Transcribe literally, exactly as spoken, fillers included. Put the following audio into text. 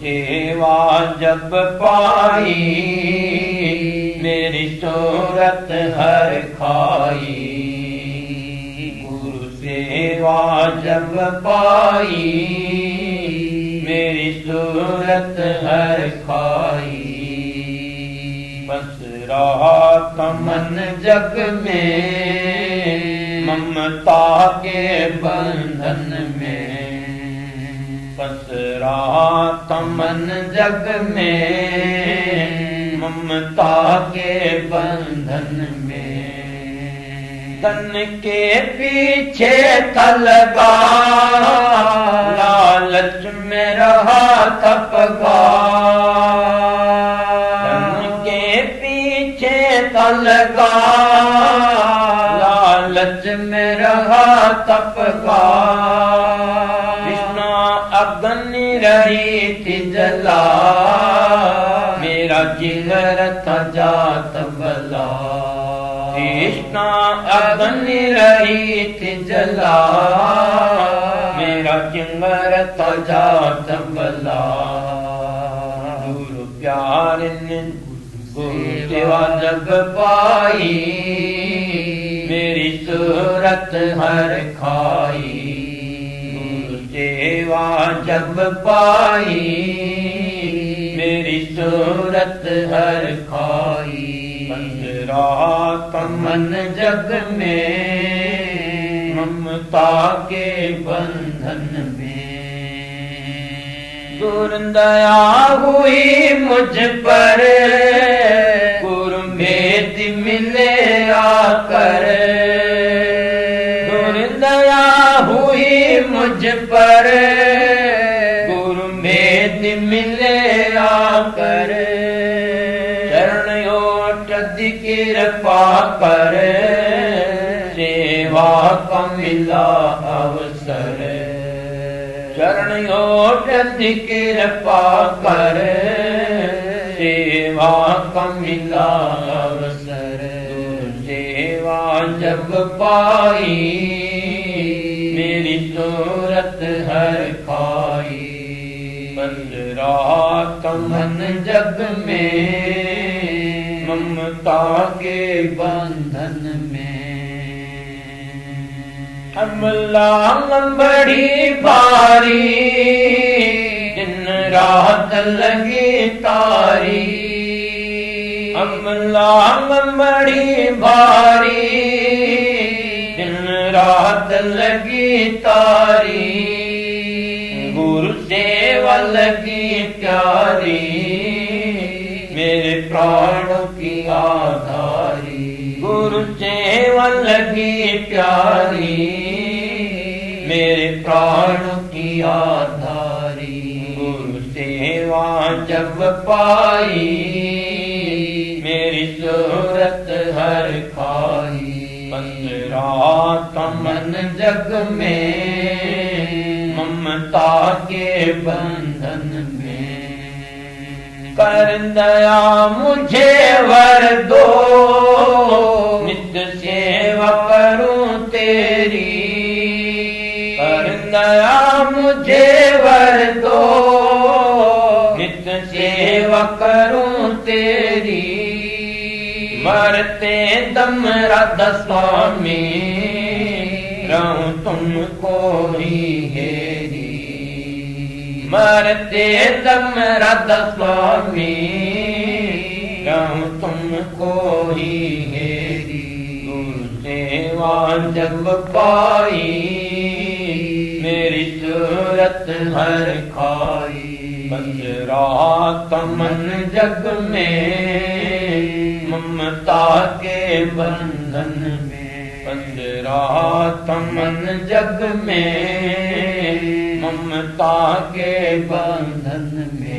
सेवा जब पाई मेरी सूरत हर खाई। गुरु सेवा जब पाई मेरी सूरत हर खाई। बस रहा तमन जग में ममता के बंधन में। बस रहा तमन जग में ममता के बंधन में। तन के पीछे था लगा लालच में रहा तपगा। तन के पीछे था लगा लालच में रहा तपगा। कृष्णा अग्नि रही थी जला मेरा जिगर था जात बला। कृष्णा अग्नि रही थी जला मेरा जिगर था जात बला। गुरु प्यार ने गुरु सेवा जब पाई मेरी सूरत हर खाई। गुरु सेवा जब पाई मेरी सूरत हर खाई। तमन जग में ममता के बंधन में। गुरु दया हुई मुझ पर गुरु भेद मिले आकर। गुरु दया हुई मुझ पर गुरु भेद मिले आकर। कृपा कर सेवा का मिला अवसर। चरणों प्रति कृपा कर सेवा का मिला अवसर। सेवा जब पाई मेरी सूरत हर खाई। बंद रहा तमन जग में ममता के बंधन में। अमलांग बड़ी भारी दिन रात लगी तारी। अमलांग बड़ी भारी दिन रात लगी तारी। गुरु सेवा लगी प्यारी मेरे प्राण की आधारी। गुरु सेवा लगी प्यारी मेरे प्राण की आधारी। गुरु सेवा जब पाई मेरी सूरत हर खाई। पंद्रह तमन जग में ममता के बंधन में। कर दया मुझे वर दो नित्य सेवा करूं तेरी। कर दया मुझे वर दो नित्य सेवा करूं तेरी। मरते दम राधा स्वामी रहूं तुमको ही हेरी। मरते दम राधा स्वामी रहूं तुमको ही हेरी। गुरु सेवा जब पाई मेरी सूरत हर खाई। पंद्रह तमन जग में ममता के बंधन में। पंद्रह तमन जग में ममता के बंधन में।